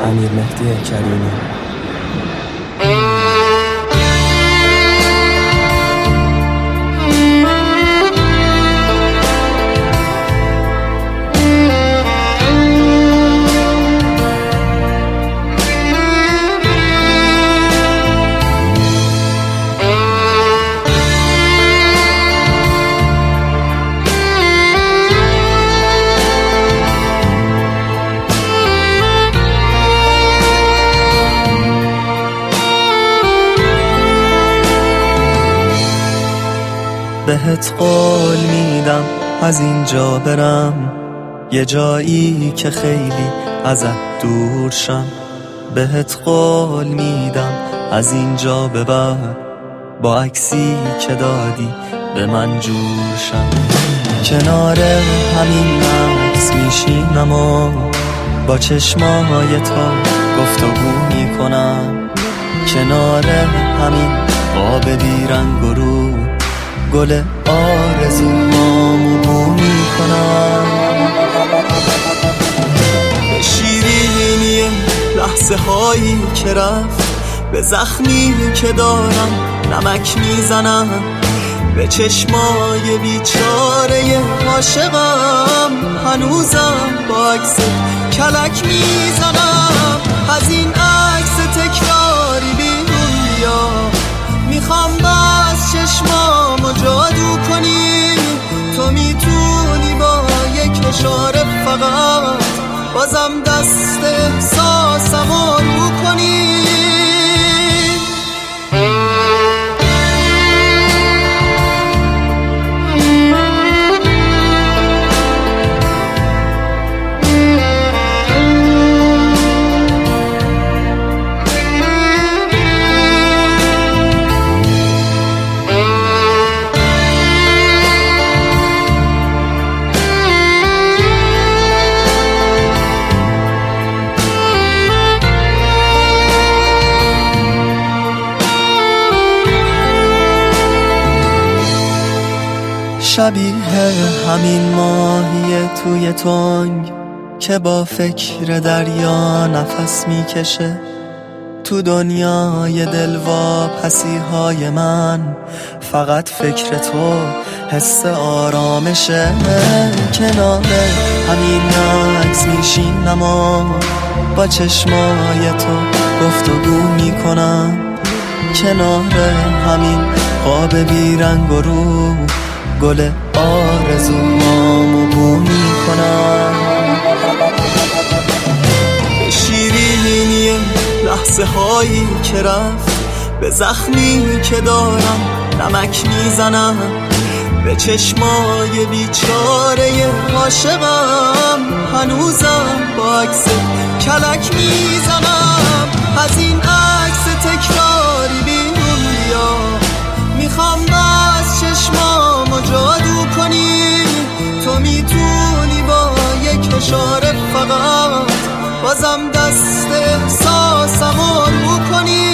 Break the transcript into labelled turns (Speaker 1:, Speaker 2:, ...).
Speaker 1: امیرمهدی کریمی.
Speaker 2: بهت قول میدم از اینجا برم یه جایی که خیلی ازت دور شم. بهت قول میدم از اینجا به بعد با عکسی که دادی به من جور شم. کنار همین عکس میشینم و با چشمای تا گفتگو میکنم. کنار همین آب بیرنگ و رو گل آرزوهامو بو میکنم. به شیرینی لحظه هایی که رفت، به زخمی که دارم نمک میزنم، به چشمای بیچاره عاشقم هنوزم با عکس کلک میزنم. از این عکس تکراری بیرون بیا، میخوام باز چشمامو جادو کنی. تو میتونی با یک اشاره فقط بازم دست احساسمو رو کنی. شبیه همین ماهی توی تنگ که با فکر دریا نفس میکشه. تو دنیای دلواپسی های من فقط فکر تو حس آرامشه. کنار همین عکس میشینم و با چشمای تو گفتگو میکنم. کنار همین خواب بیرنگ و رو گل آرزوهامو بو میکنم. به شیرینی لحظه هایی که رفت، به زخمی که دارم نمک میزنم، به چشمای بیچاره عاشقم هنوزم با عکس کلک میزنم. از این عکس تکراری بیرون بیا، میخوام باز چشمامو جادو کنی. تو میتونی با یک اشاره فقط بازم دست احساسمو رو کنی.